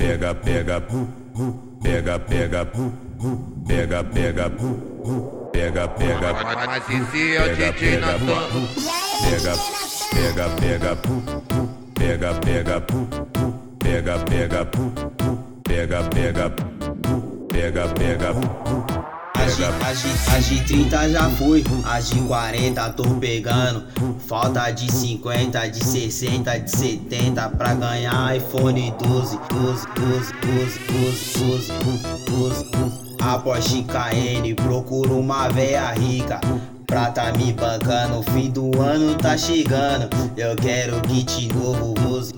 pega, pega, pega, pega, pega, pega, pega, pega, Mas esse é o DJ Natan. pega, pega, pega, pega, pega, pega, pega, pega, pega, pega, pega. As de 30 já fui, as de 40 tô pegando. Falta de 50, de 60, de 70 pra ganhar iPhone 12. A Porsche KN, procuro uma véia rica pra tá me bancando. Fim do ano tá chegando, eu quero kit novo.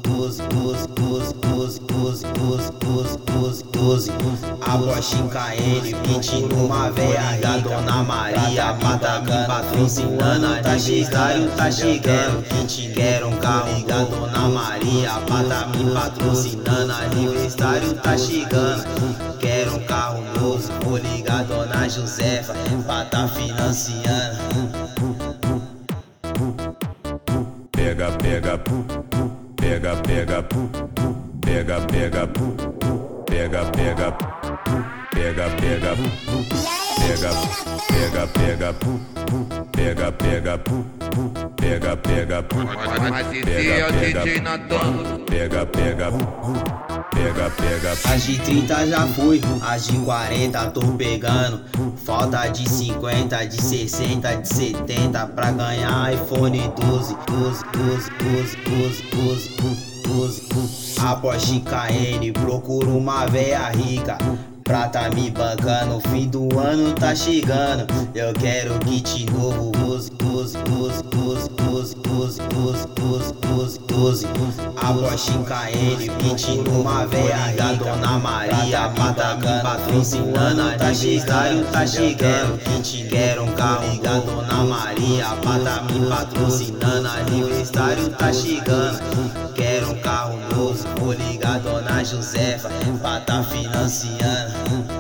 A Porsche KN, kit numa véia rica. Dona Maria, mata me patrocinando. Tá chegando, tá chegando. Kit, quero um carro da Dona Maria, mata me patrocinando. Aniversário tá chegando, quero um carro novo. Vou ligar Dona Josefa pra tá financiando. Pega, pega, pega, pega, pega, pega, pega, pega, pega, pega, pega, pega, pega, pega, pega, pega, pega, Mas esse é o DJ Natan. pega, pega, pega, pega. As de 30 já fui, as de 40 tô pegando. Falta de 50, de 60, de 70 pra ganhar iPhone 12. A Porsche KN, procuro uma véia rica pra tá me bancando. Fim do ano tá chegando, eu quero kit novo. A Porsche KN, kit numa véia rica. Dona Maria, mata me patrocinando. Aniversário tá chegando, kit, quero um carro da Dona Maria, mata me patrocinando. Aniversário tá chegando, quero um carro novo. Vou ligar Dona Josefa pra tá financiando.